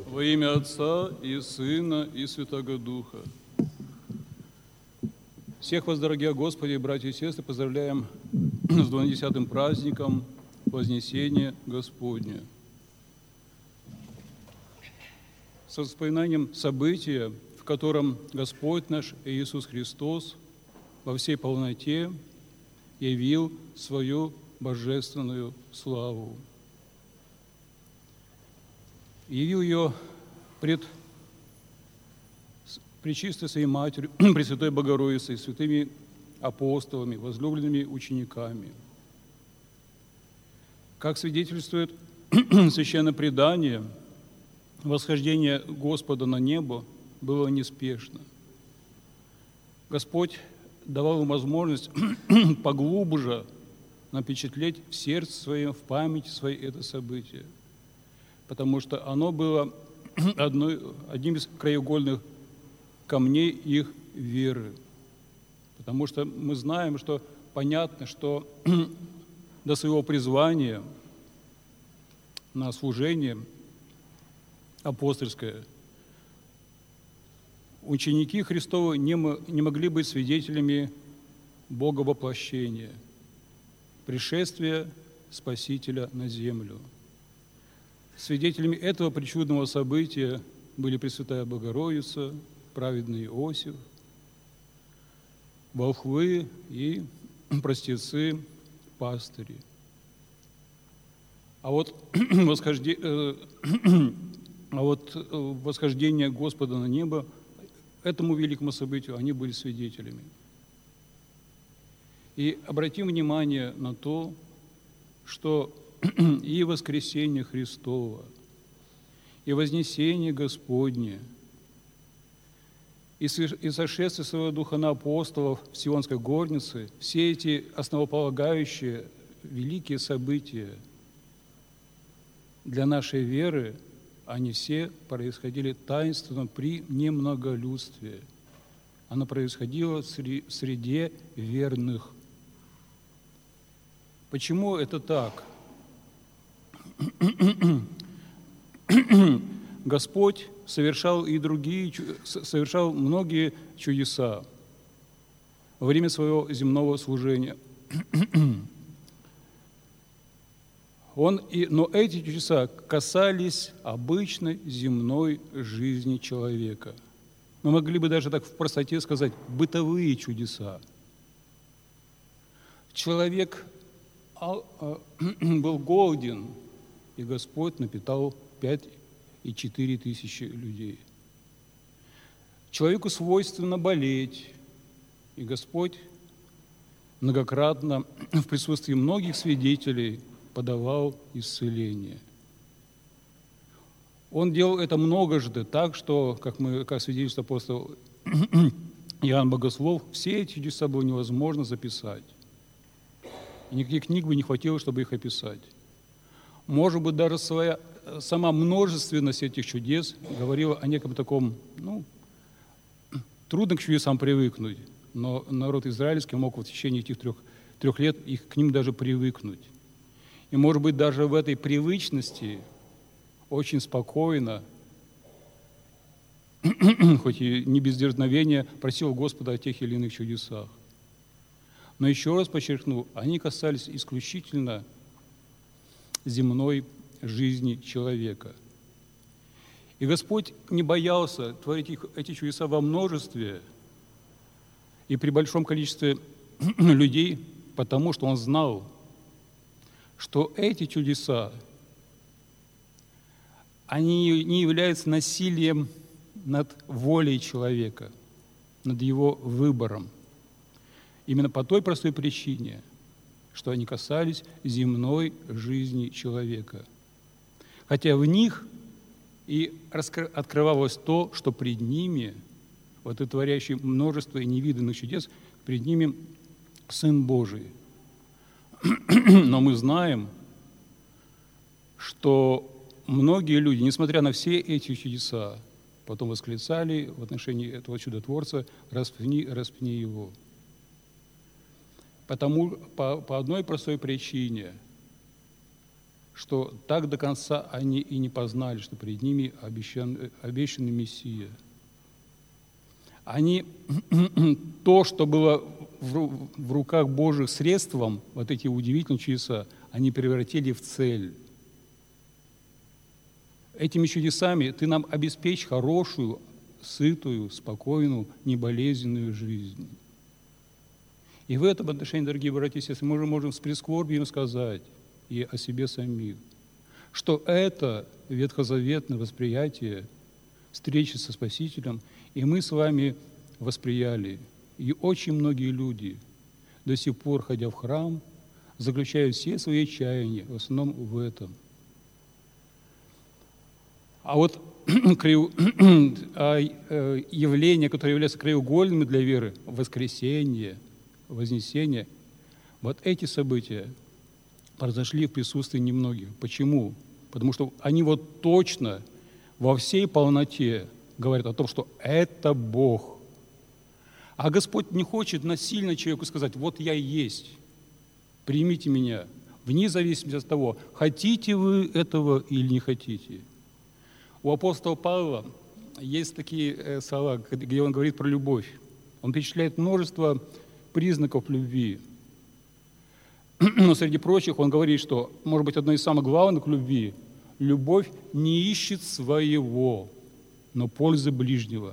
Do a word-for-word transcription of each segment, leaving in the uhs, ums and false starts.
Во имя Отца и Сына и Святаго Духа. Всех вас, дорогие Господи, братья и сестры, поздравляем с двунадесятым праздником Вознесения Господня. С воспоминанием события, в котором Господь наш Иисус Христос во всей полноте явил свою божественную славу. Явил ее пред Пречистой Своей Матерью, Пресвятой Богородицей, святыми апостолами, возлюбленными учениками. Как свидетельствует Священное Предание, восхождение Господа на небо было неспешно. Господь давал им возможность поглубже напечатлеть в сердце своем, в памяти своей это событие, потому что оно было одной, одним из краеугольных камней их веры. Потому что мы знаем, что понятно, что до своего призвания на служение апостольское ученики Христовы не, не могли быть свидетелями Бога воплощения, пришествия Спасителя на землю. Свидетелями этого причудного события были Пресвятая Богородица, праведный Иосиф, волхвы и простецы, пастыри. А вот, восхожде... а вот восхождение Господа на небо, этому великому событию они были свидетелями. И обратим внимание на то, что и воскресение Христово, и вознесение Господне, и сошествие Своего Духа на апостолов в Сионской горнице, все эти основополагающие великие события для нашей веры, они все происходили таинственно при немноголюдстве. Оно происходило в среде верных. Почему это так? Господь совершал и другие, совершал многие чудеса во время своего земного служения. Он и, но эти чудеса касались обычной земной жизни человека. Мы могли бы даже так в простоте сказать бытовые чудеса. Человек был голоден, и Господь напитал пять и четыре тысячи людей. Человеку свойственно болеть, и Господь многократно в присутствии многих свидетелей подавал исцеление. Он делал это многожды так, что, как мы, как свидетельствует апостол Иоанн Богослов, все эти чудеса было невозможно записать. И никаких книг бы не хватило, чтобы их описать. Может быть, даже своя, сама множественность этих чудес говорила о неком таком, ну, трудно к чудесам привыкнуть, но народ израильский мог в течение этих трех, трех лет их, к ним даже привыкнуть. И, может быть, даже в этой привычности очень спокойно, хоть и не без дерзновения, просил Господа о тех или иных чудесах. Но еще раз подчеркну, они касались исключительно земной жизни человека. И Господь не боялся творить их, эти чудеса во множестве и при большом количестве людей, потому что Он знал, что эти чудеса, они не являются насилием над волей человека, над его выбором. Именно по той простой причине, что они касались земной жизни человека. Хотя в них и открывалось то, что пред ними, вот и творящий множество невиданных чудес, пред ними Сын Божий. Но мы знаем, что многие люди, несмотря на все эти чудеса, потом восклицали в отношении этого чудотворца: «Распни, распни его». Потому, по, по одной простой причине, что так до конца они и не познали, что перед ними обещан, обещанный Мессия. Они то, что было в, в руках Божьих средством, вот эти удивительные чудеса, они превратили в цель. Этими чудесами ты нам обеспечь хорошую, сытую, спокойную, неболезненную жизнь. И в этом отношении, дорогие братья и сестры, мы можем с прискорбием сказать и о себе самих, что это ветхозаветное восприятие встречи со Спасителем, и мы с вами восприяли. И очень многие люди, до сих пор, ходя в храм, заключают все свои чаяния, в основном в этом. А вот явления, которые являются краеугольными для веры, воскресение, вознесение, вот эти события произошли в присутствии немногих. Почему? Потому что они вот точно во всей полноте говорят о том, что это Бог. А Господь не хочет насильно человеку сказать: вот я и есть, примите меня, вне зависимости от того, хотите вы этого или не хотите. У апостола Павла есть такие слова, где он говорит про любовь. Он перечисляет множество признаков любви. Но среди прочих он говорит, что, может быть, одно из самых главных любви – любовь не ищет своего, но пользы ближнего.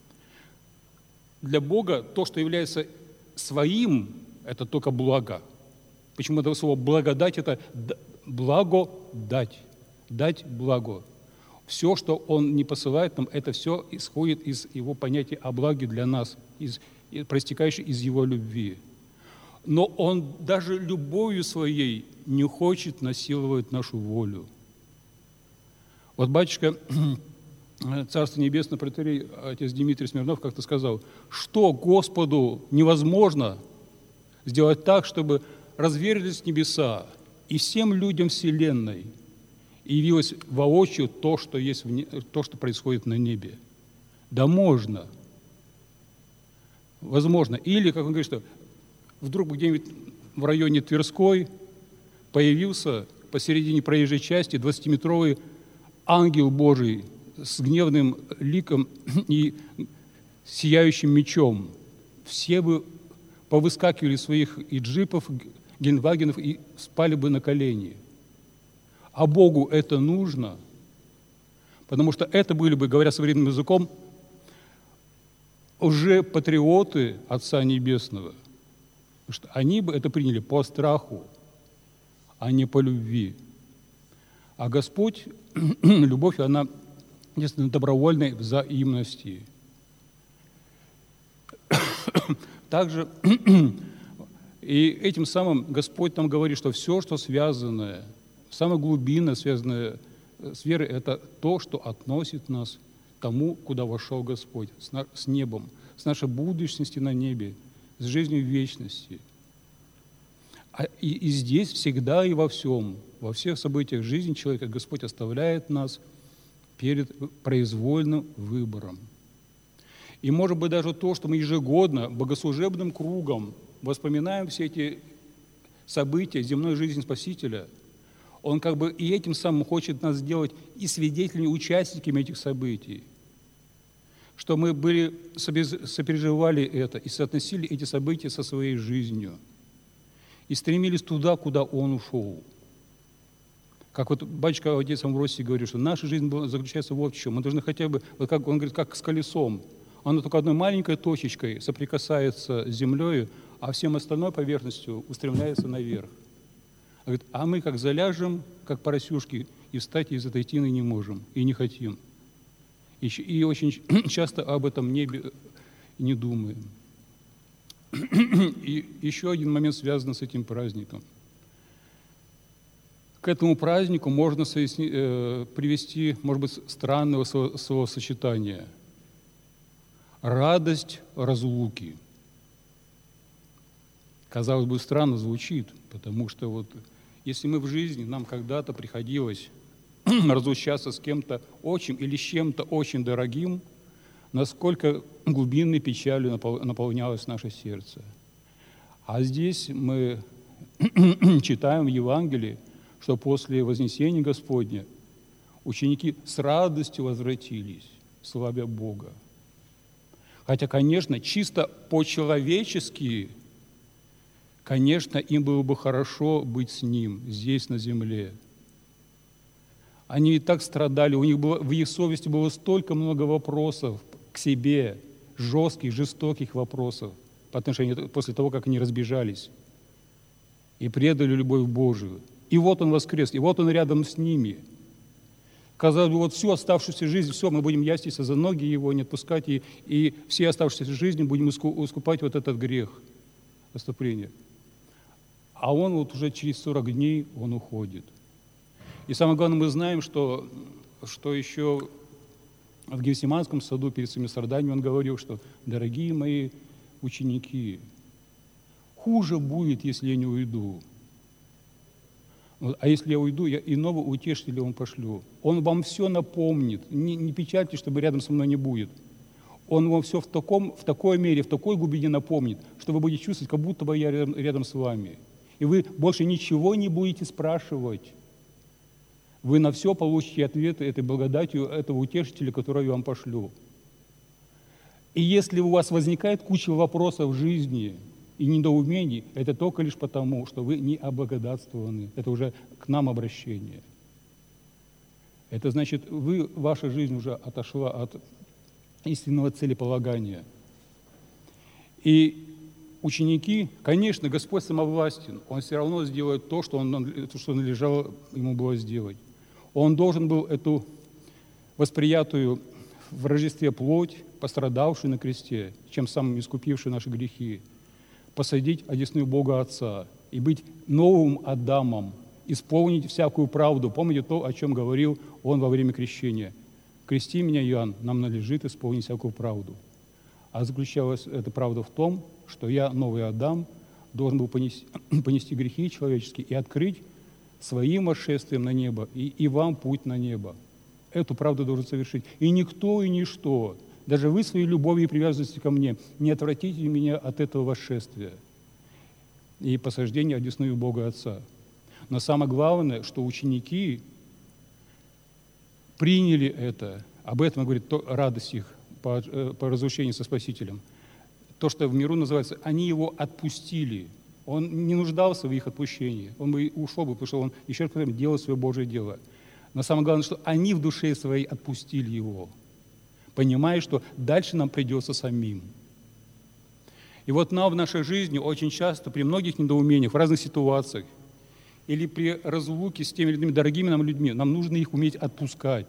Для Бога то, что является своим, это только благо. Почему это слово «благодать» – это благодать, дать благо. Все, что Он не посылает нам, это все исходит из Его понятия о благе для нас, из, проистекающее из Его любви. Но Он даже любовью Своей не хочет насиловать нашу волю. Вот батюшка, Царство Небесное, протоиерей отец Дмитрий Смирнов как-то сказал, что Господу невозможно сделать так, чтобы разверзлись небеса и всем людям Вселенной и явилось воочию то, что есть в не... то, что происходит на небе. Да можно. Возможно. Или, как он говорит, что вдруг где-нибудь в районе Тверской появился посередине проезжей части двадцатиметровый ангел Божий с гневным ликом и сияющим мечом. Все бы повыскакивали из своих и джипов, гелендвагенов и спали бы на колени. А Богу это нужно, потому что это были бы, говоря современным языком, уже патриоты Отца Небесного. Потому что они бы это приняли по страху, а не по любви. А Господь, любовь, она на добровольной взаимности. Также и этим самым Господь нам говорит, что все, что связанное, самое глубинное, связанное с верой, это то, что относит нас к тому, куда вошел Господь, с небом, с нашей будущностью на небе, с жизнью в вечности. А и, и здесь всегда и во всем, во всех событиях жизни человека Господь оставляет нас перед произвольным выбором. И, может быть, даже то, что мы ежегодно богослужебным кругом вспоминаем все эти события земной жизни Спасителя, Он как бы и этим самым хочет нас сделать и свидетелями, участниками этих событий, что мы были, сопереживали это и соотносили эти события со своей жизнью и стремились туда, куда Он ушел. Как вот батюшка отец Амвросий говорит, что наша жизнь заключается вот в чем. Мы должны хотя бы, вот как он говорит, как с колесом. Оно только одной маленькой точечкой соприкасается с землей, а всем остальной поверхностью устремляется наверх. Говорит, а мы как заляжем, как поросюшки, и встать из этой тины не можем, и не хотим. И, и очень часто об этом небе не думаем. И еще один момент связан с этим праздником. К этому празднику можно привести, может быть, странного словосочетания. Радость разлуки. Казалось бы, странно звучит, потому что вот если мы в жизни, нам когда-то приходилось разлучаться с кем-то очень или с чем-то очень дорогим, насколько глубинной печалью наполнялось наше сердце. А здесь мы читаем в Евангелии, что после вознесения Господня ученики с радостью возвратились, славя Бога. Хотя, конечно, чисто по-человечески, конечно, им было бы хорошо быть с Ним здесь, на земле. Они и так страдали, у них было, в их совести было столько много вопросов к себе, жестких, жестоких вопросов, по отношению, после того, как они разбежались и предали любовь Божию. И вот Он воскрес, и вот Он рядом с ними. Казалось бы, вот всю оставшуюся жизнь, все, мы будем яститься за ноги Его, не отпускать, и, и все оставшуюся жизнь будем искупать вот этот грех, отступление. А Он вот уже через сорок дней, Он уходит. И самое главное, мы знаем, что, что еще в Гефсиманском саду перед своими страданиями Он говорил, что, дорогие мои ученики, хуже будет, если я не уйду. А если я уйду, я иного утешителя вам пошлю. Он вам все напомнит. Не, не печальте, чтобы рядом со мной не будет. Он вам все в, таком, в такой мере, в такой глубине напомнит, что вы будете чувствовать, как будто бы я рядом, рядом с вами. И вы больше ничего не будете спрашивать. Вы на все получите ответы этой благодатью этого утешителя, которого я вам пошлю. И если у вас возникает куча вопросов в жизни и недоумений, это только лишь потому, что вы не облагодатствованы. Это уже к нам обращение. Это значит, вы, ваша жизнь уже отошла от истинного целеполагания. И ученики, конечно, Господь самовластен, Он все равно сделает то, что, он, что надлежало Ему было сделать. Он должен был эту восприятую в Рождестве плоть, пострадавшую на кресте, чем самым искупившую наши грехи, посадить одесную Бога Отца и быть новым Адамом, исполнить всякую правду. Помните то, о чем говорил Он во время крещения? «Крести меня, Иоанн, нам надлежит исполнить всякую правду». А заключалась эта правда в том, что я, новый Адам, должен был понести, понести грехи человеческие и открыть своим восшествием на небо и, и вам путь на небо. Эту правду должен совершить. И никто, и ничто, даже вы своей любовью и привязанностью ко мне, не отвратите меня от этого восшествия и посаждения одесную Бога Отца. Но самое главное, что ученики приняли это, об этом говорит то, радость их по, по разлучению со Спасителем. То, что в миру называется, они его отпустили. Он не нуждался в их отпущении. Он бы ушел бы, потому что он, еще раз повторяю, делал свое Божие дело. Но самое главное, что они в душе своей отпустили его, понимая, что дальше нам придется самим. И вот нам в нашей жизни очень часто, при многих недоумениях, в разных ситуациях, или при разлуке с теми людьми, дорогими нам людьми, нам нужно их уметь отпускать.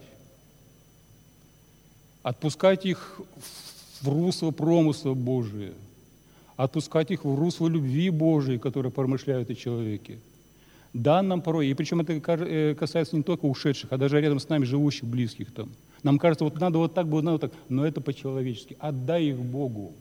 Отпускать их в русло промысла Божия, отпускать их в русло любви Божией, которая промышляет о человеке. Да, нам порой, и причем это касается не только ушедших, а даже рядом с нами живущих, близких там. Нам кажется, вот надо вот так, вот надо вот так, но это по-человечески. Отдай их Богу.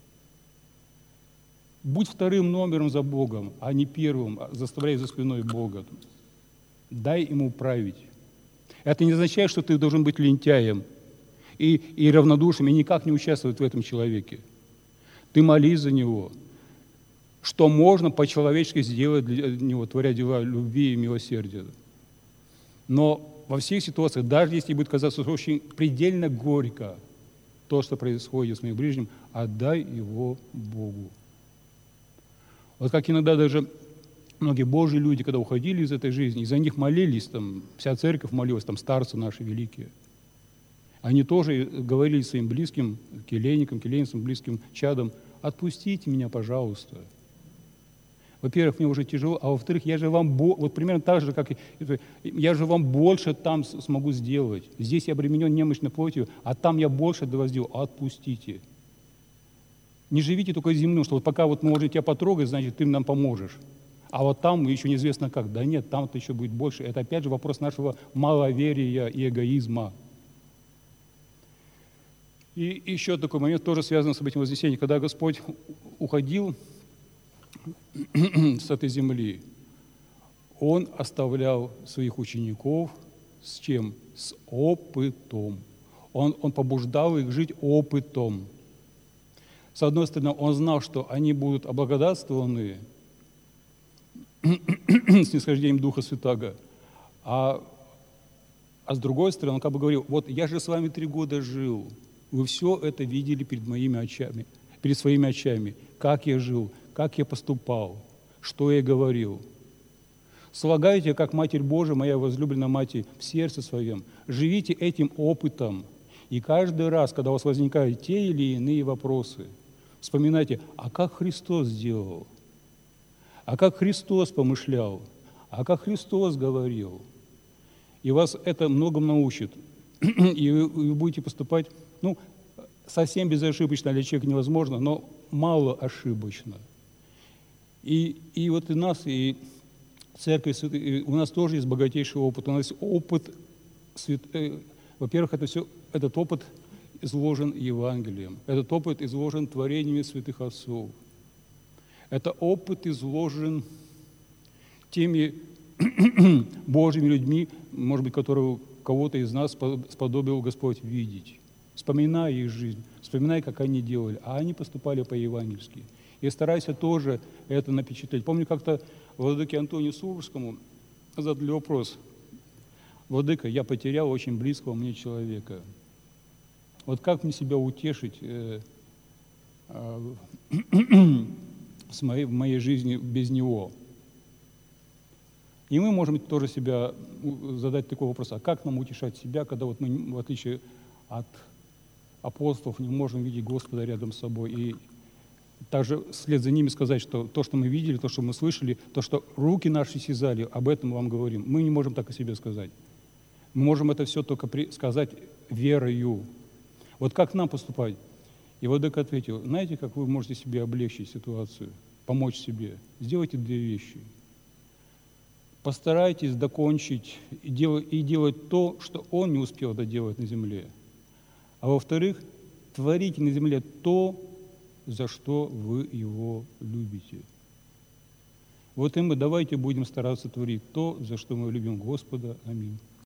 Будь вторым номером за Богом, а не первым, заставляй за спиной Бога. Дай Ему править. Это не означает, что ты должен быть лентяем и, и равнодушным, и никак не участвовать в этом человеке. Ты молись за него. Что можно по-человечески сделать для него, творя дела любви и милосердия. Но во всех ситуациях, даже если будет казаться очень предельно горько то, что происходит с моим ближним, отдай его Богу. Вот как иногда даже многие Божьи люди, когда уходили из этой жизни, и за них молились, там, вся церковь молилась, там, старцы наши великие, они тоже говорили своим близким, келейникам, келейницам, близким чадам: отпустите меня, пожалуйста. Во-первых, мне уже тяжело, а во-вторых, я же вам, вот примерно так же, как и, я же вам больше там смогу сделать. Здесь я обременен немощной плотью, а там я больше для вас сделаю. Отпустите. Не живите только земным, что вот пока вот мы можем тебя потрогать, значит, ты нам поможешь. А вот там еще неизвестно как. Да нет, там-то еще будет больше. Это опять же вопрос нашего маловерия и эгоизма. И еще такой момент, тоже связан с этим вознесением, когда Господь уходил с этой земли, Он оставлял своих учеников с чем? С опытом. Он, он побуждал их жить опытом. С одной стороны, Он знал, что они будут облагодатствованы снисхождением Духа Святаго. А, а с другой стороны, он как бы говорил, вот я же с вами три года жил, вы все это видели перед моими очами, перед своими очами, как я жил, как я поступал, что я говорил. Слагайте, как Матерь Божия, моя возлюбленная Мать, в сердце своем. Живите этим опытом. И каждый раз, когда у вас возникают те или иные вопросы, вспоминайте, а как Христос сделал? А как Христос помышлял? А как Христос говорил? И вас это многому научит. И вы, вы будете поступать, ну, совсем безошибочно для человека невозможно, но мало ошибочно. И, и вот и нас, и церковь, и у нас тоже есть богатейший опыт. У нас есть опыт, свят... во-первых, это все, этот опыт изложен Евангелием, этот опыт изложен творениями святых отцов. Это опыт изложен теми Божьими людьми, может быть, которого кого-то из нас сподобил Господь видеть. Вспоминай их жизнь, вспоминай, как они делали, а они поступали по-евангельски. И старайся тоже это напечатлеть. Помню, как-то владыке Антонию Сурожскому задали вопрос. Владыка, я потерял очень близкого мне человека. Вот как мне себя утешить э, э, с моей, в моей жизни без него? И мы можем тоже себя задать такой вопрос, а как нам утешать себя, когда вот мы, в отличие от апостолов, не можем видеть Господа рядом с собой, и также вслед за ними сказать, что то, что мы видели, то, что мы слышали, то, что руки наши сизали, об этом мы вам говорим. Мы не можем так о себе сказать. Мы можем это все только при... сказать верою. Вот как нам поступать? И владыка ответил, знаете, как вы можете себе облегчить ситуацию, помочь себе? Сделайте две вещи. Постарайтесь докончить и делать, и делать то, что он не успел доделать на земле. А во-вторых, творите на земле то, за что вы его любите. Вот и мы давайте будем стараться творить то, за что мы любим Господа. Аминь.